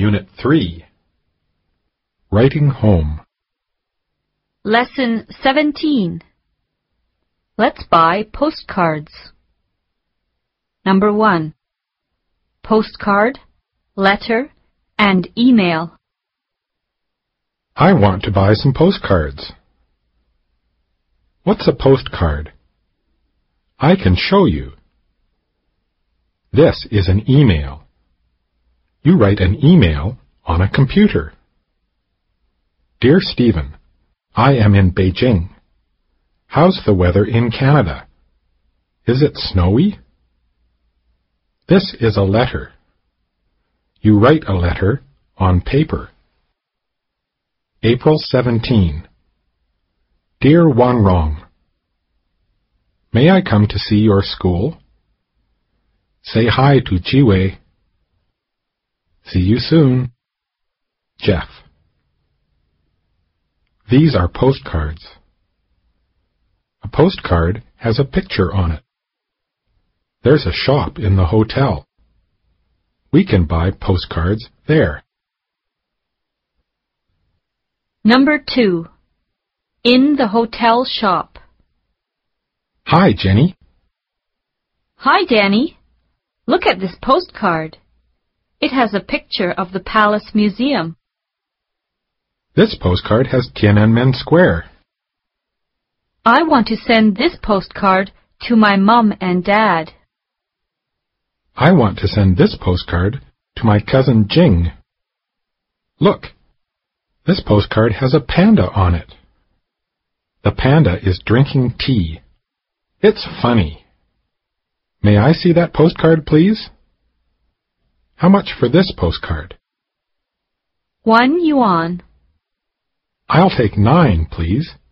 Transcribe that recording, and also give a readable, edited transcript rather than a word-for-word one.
Unit 3. Writing home. Lesson 17. Let's buy postcards. Number 1. Postcard, letter, and email. I want to buy some postcards. What's a postcard? I can show you. This is an email. You write an email on a computer. Dear Stephen, I am in Beijing. How's the weather in Canada? Is it snowy? This is a letter. You write a letter on paper. April 17. Dear Wanrong, may I come to see your school? Say hi to Jiwei. See you soon. Jeff. These are postcards. A postcard has a picture on it. There's a shop in the hotel. We can buy postcards there. Number 2. In the hotel shop. Hi, Jenny. Hi, Danny. Look at this postcard. It has a picture of the Palace Museum. This postcard has Tiananmen Square. I want to send this postcard to my mom and dad. I want to send this postcard to my cousin Jing. Look, this postcard has a panda on it. The panda is drinking tea. It's funny. May I see that postcard, please? How much for this postcard? 1 yuan. I'll take 9, please.